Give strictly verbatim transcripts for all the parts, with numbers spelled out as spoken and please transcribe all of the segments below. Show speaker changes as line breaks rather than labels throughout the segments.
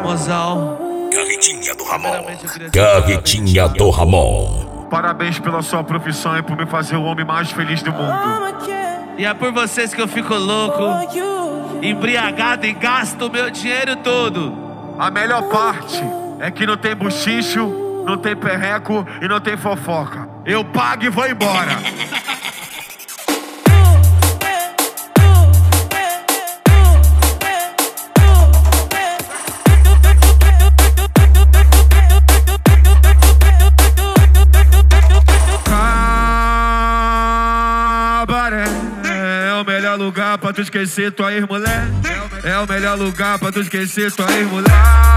mozão.
Carretinha do Ramon. Carretinha do Ramon.
Parabéns pela sua profissão e por me fazer o homem mais feliz do mundo.
E é por vocês que eu fico louco, embriagado e gasto o meu dinheiro todo.
A melhor parte é que não tem buchicho, não tem perreco e não tem fofoca. Eu pago e vou embora. É o melhor lugar pra tu esquecer tua ex-mulher. É o melhor lugar pra tu esquecer tua ex-mulher.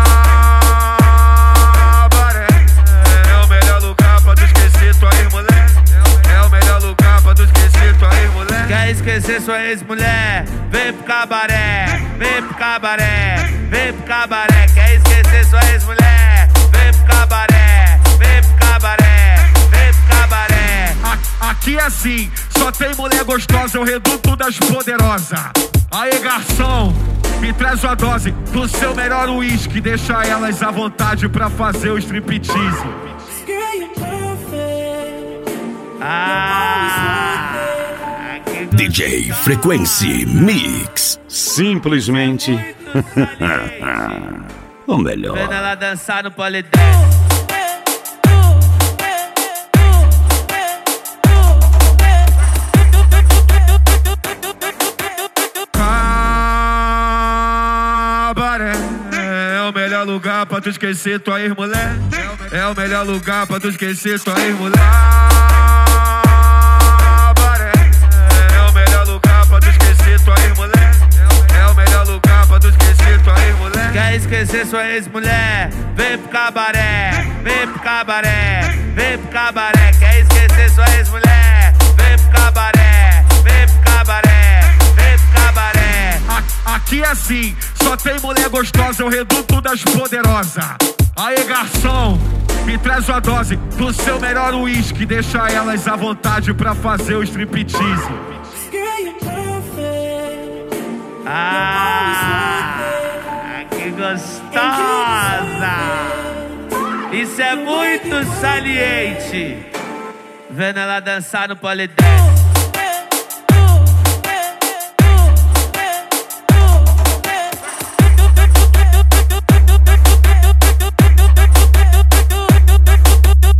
É o melhor lugar pra tu esquecer tua ex-mulher. É o melhor lugar pra tu esquecer tua ex-mulher.
Quer esquecer sua ex-mulher? Vem pro cabaré, vem pro cabaré, vem pro cabaré. Quer esquecer sua ex-mulher? Vem pro cabaré, vem pro cabaré, vem pro cabaré.
Aqui é assim, só tem mulher gostosa, é o reduto das poderosas. Aí, garçom, me traz uma dose do seu melhor uísque. Deixa elas à vontade pra fazer o striptease.
Ah,
D J Frequency Mix.
Simplesmente o melhor.
vendo ela dançar no polidense.
É o melhor lugar pra tu esquecer tua ex-mulher. É o melhor lugar pra tu esquecer tua ex-mulher. É o melhor lugar pra tu esquecer tua ex-mulher. É o melhor lugar pra tu esquecer tua ex-mulher.
Quer esquecer sua ex-mulher? Vem pro cabaré, vem pro cabaré, vem pro cabaré. Quer esquecer sua ex-mulher? Vem pro cabaré, vem pro cabaré, vem pro cabaré.
Aqui é assim, só tem mulher gostosa, é o reduto das poderosas. Aí, garçom, me traz uma dose do seu melhor uísque. Deixa elas à vontade pra fazer o striptease.
Ah, que gostosa! Isso é muito saliente. Vendo ela dançar no polidense.